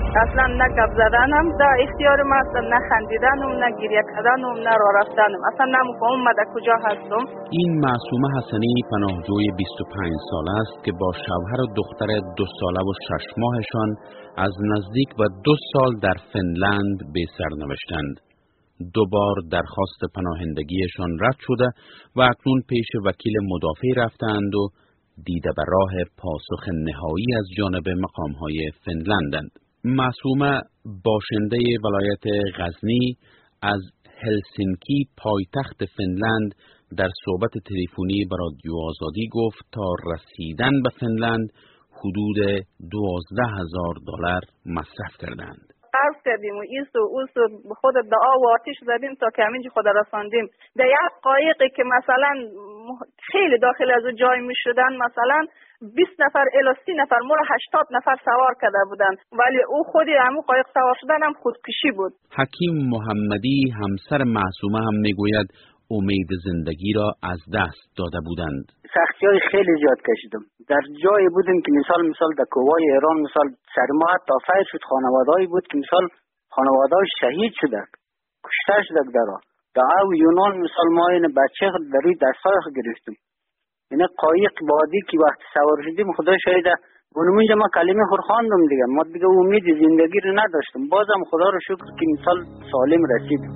اصلا نه گپ زدنم در اختیارم است، نه خندیدنم، نه گریه کردنم، نه راه رفتنم. اصلا نمیفهمم من در کجا هستم. این معصومه حسنی پناهجوی 25 ساله است که با شوهر و دختر 2 ساله و 6 ماهشان از نزدیک و 2 سال در فنلند به سر نوشتند. 2 بار درخواست پناهندگیشان رد شده و اکنون پیش وکیل مدافع رفتند و دیده به راه پاسخ نهایی از جانب مقام‌های فنلندند. معصومه باشنده ولایت غزنی از هلسینکی پایتخت فنلند در صحبت تلفنی با رادیو آزادی گفت تا رسیدن به فنلند حدود $12,000 مصرف کردند. قرض کردیم و ایسو خود دعا و آتش زدیم تا که همینجا خود رساندیم. در یک قایقی که مثلا خیلی داخل از جای می شدن، مثلا 20 نفر الی 30 نفر، ما را 80 نفر سوار کرده بودن، ولی او خودی همون قایق سوار شدن هم خودکشی بود. حکیم محمدی همسر معصومه هم میگوید امید زندگی را از دست داده بودند. سختی‌های خیلی زیاد کشیدم. در جایی بودیم که مثال در کوههای ایران مثال سر ما حتی فیر شد، خانواده‌ای بود که مثال خانواده‌ها شهید شده، کشته شده در یونان مثال ما این بچه در روی دستای گرفتیم. این قایق بادی که وقت سوار شدیم خدا شاهده اونجا ما کلمه خواندم دیگه، ما دیگه امید زندگی رو نداشتم. بازم خدا رو شکر که مثال سالم رسیدم.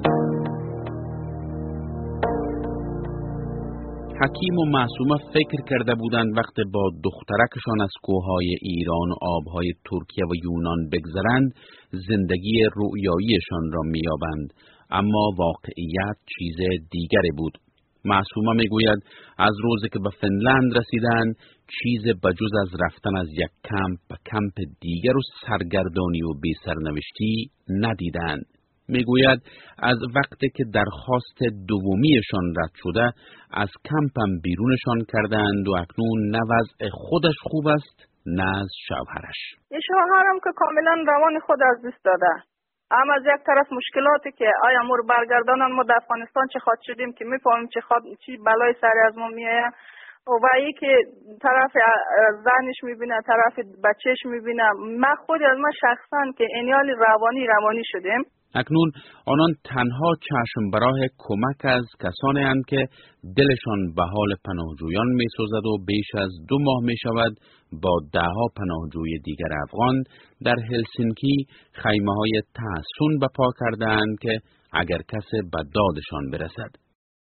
حکیم و معصومه فکر کرده بودند وقت با دخترکشان از کوههای ایران و آبهای ترکیه و یونان بگذرند زندگی رویاییشان را میابند، اما واقعیت چیز دیگری بود. معصومه میگوید از روزی که به فنلند رسیدند چیز بجز از رفتن از یک کمپ به کمپ دیگر و سرگردانی و بی سرنوشتی ندیدند. میگوید از وقتی که درخواست دومیشان رد شده از کمپم بیرونشان کردند و اکنون نه وضع خودش خوب است نه از شوهرش. شوهرم که کاملا روان خود از دست داده. اما از یک طرف مشکلاتی که آیا ما رو برگردانن، ما در افغانستان چه خاط شدیم که میفهمیم چی بلای سر از ما میایه، و ای که طرف زنش میبینه، طرف بچهش میبینه. من خود از من شخصا که انیال روانی شدیم. اکنون آنان تنها چشم براه کمک از کسانی اند که دلشان به حال پناهجویان می سوزد و بیش از 2 ماه می شود با 10 پناهجوی دیگر افغان در هلسینکی خیمه های تحصن بپا کردند که اگر کسی به دادشان برسد.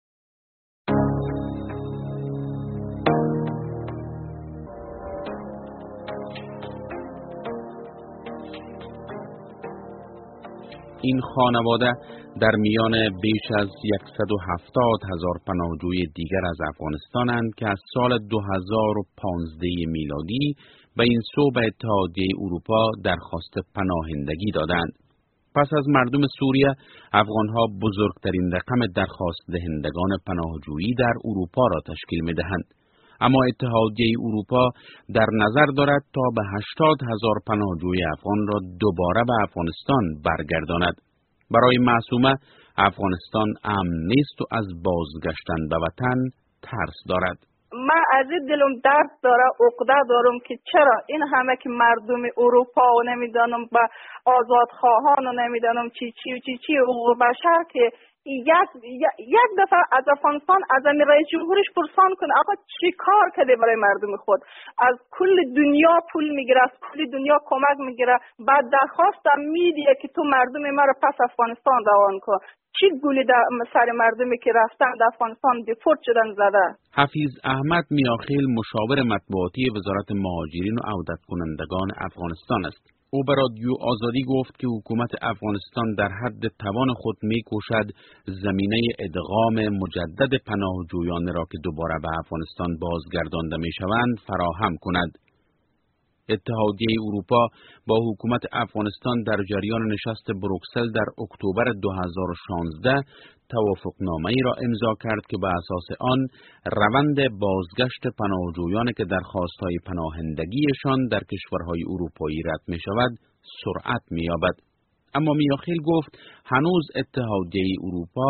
این خانواده در میان بیش از 170,000 پناهجوی دیگر از افغانستانند که از سال 2015 میلادی به این سو به اتحادیه اروپا درخواست پناهندگی دادند. پس از مردم سوریه، افغانها بزرگترین رقم درخواست دهندگان پناهجویی در اروپا را تشکیل می‌دهند. اما اتحادیه اروپا در نظر دارد تا به 80,000 پناهجوی افغان را دوباره به افغانستان برگرداند. برای معصومه افغانستان امن نیست و از بازگشتن به وطن ترس دارد. من از دلم درد داره، عقده دارم که چرا این همه که مردم اروپا و نمیدانم با آزادخواهان و نمیدانم چی حقوق بشر که یک دفعه از افغانستان از رئیس جمهورش پرسان کنه آقا چی کار کرده برای مردم خود، از کل دنیا پول میگیره، از کل دنیا کمک میگیره، بعد درخواست میدیه که تو مردم ما رو پس افغانستان روان کن. چی گولی در سر مردمی که رفتن در افغانستان دیپورت شدن زده. حفیظ احمد میاخیل مشاور مطبوعاتی وزارت مهاجرین و عودت کنندگان افغانستان است. او به رادیو آزادی گفت که حکومت افغانستان در حد توان خود می‌کوشد زمینه ادغام مجدد پناهجویان را که دوباره به افغانستان بازگردانده می‌شوند فراهم کند. اتحادیه اروپا با حکومت افغانستان در جریان نشست بروکسل در اکتبر 2016 توافقنامه‌ای را امضا کرد که به اساس آن روند بازگشت پناهجویانی که درخواست‌های پناهندگیشان در کشورهای اروپایی رد می‌شود سرعت می‌یابد. اما میاخیل گفت هنوز اتحادیه اروپا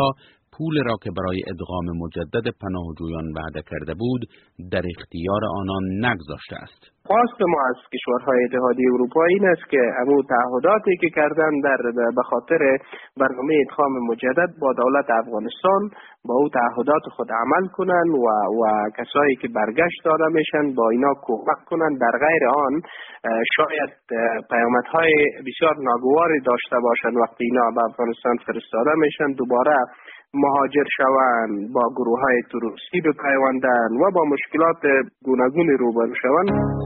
پول را که برای ادغام مجدد پناهجویان وعده کرده بود در اختیار آنان نگذاشته است. خواست ما از کشورهای اتحادیه اروپا این است که امو تعهداتی که کردن به خاطر برنامه ادغام مجدد با دولت افغانستان با او تعهدات خود عمل کنن و کسایی که برگشت داده میشن با اینا کمک کنن. در غیر آن شاید پیامدهای بسیار ناگواری داشته باشند وقتی اینا به افغانستان فرستاده میشن دوباره مهاجر شوند، با گروه‌های تروریستی بپیوندند و با مشکلات گوناگونی روبرو شوند.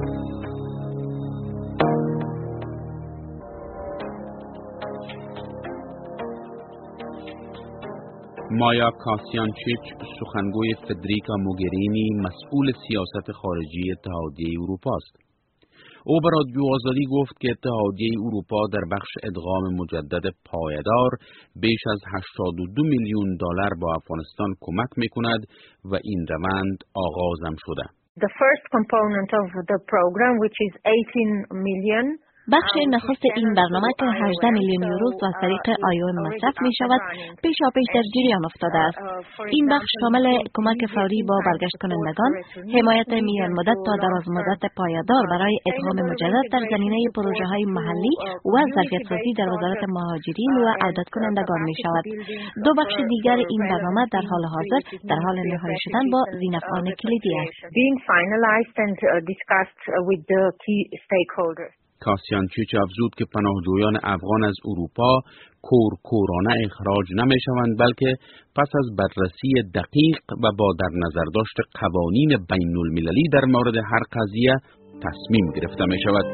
مایا کاسیانچیچ، سخنگوی فدریکا موگرینی، مسئول سیاست خارجی اتحادیه اروپا است. او به رادیو آزادی گفت که اتحادیه اروپا در بخش ادغام مجدد پایدار بیش از 82 میلیون دلار با افغانستان کمک می‌کند و این روند آغاز هم شده. The first component of the program, which is 18 million, بخش نخست این برنامه که 18 میلیون یورو از طریق IOM مصرف می شود پیشاپیش در جریان افتاده است. این بخش شامل کمک فوری با برگشت کنندگان، حمایت میان مدت تا دراز مدت پایدار برای ادغام مجدد در زمینه پروژه های محلی و ظرفیت سازی در وزارت مهاجرین و عودت کنندگان می شود. دو بخش دیگر این برنامه در حال حاضر در حال نهایی شدن با زینفعان کلیدی است. Being finalized and discussed with the key stakeholders. کاسیانچیچ افزود که پناهجویان افغان از اروپا کورانه اخراج نمی شوند بلکه پس از بررسی دقیق و با در نظر داشت قوانین بین المللی در مورد هر قضیه تصمیم گرفته می شود.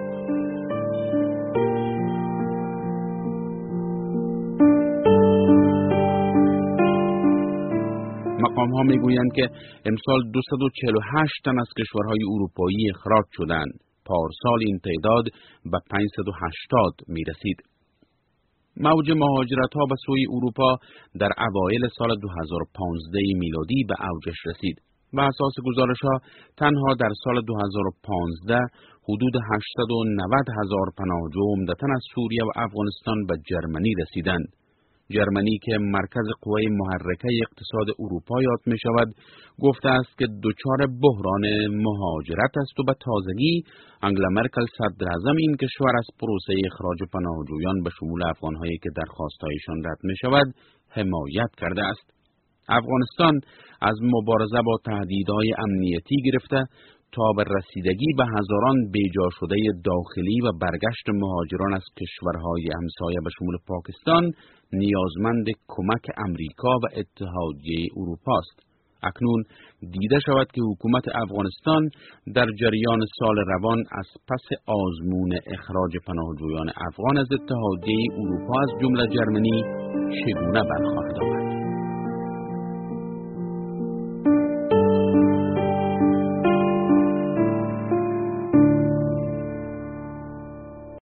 مقام ها می گویند که امسال 248 تن از کشورهای اروپایی اخراج شدند. پارسال این تعداد به 580 می رسید. موج مهاجرت ها به سوی اروپا در اوایل سال 2015 میلادی به اوجش رسید. به اساس گزارش ها تنها در سال 2015 حدود 890,000 پناهجو عمدتاً از سوریه و افغانستان به جرمنی رسیدند. جرمنی که مرکز قوه محرکه اقتصاد اروپا یاد می شود گفته است که دچار بحران مهاجرت است و به تازگی انگلا مرکل صدر اعظم این کشور از پروسه اخراج پناهجویان به شمول افغانهایی که درخواستهایشان رد می شود حمایت کرده است. افغانستان از مبارزه با تهدیدهای امنیتی گرفته تا به رسیدگی به هزاران بیجا شده داخلی و برگشت مهاجران از کشورهای همسایه به شمول پاکستان نیازمند کمک امریکا و اتحادیه اروپا است. اکنون دیده شود که حکومت افغانستان در جریان سال روان از پس آزمون اخراج پناهجویان افغان از اتحادیه اروپا از جمله جرمنی چگونه برخواهد آمد.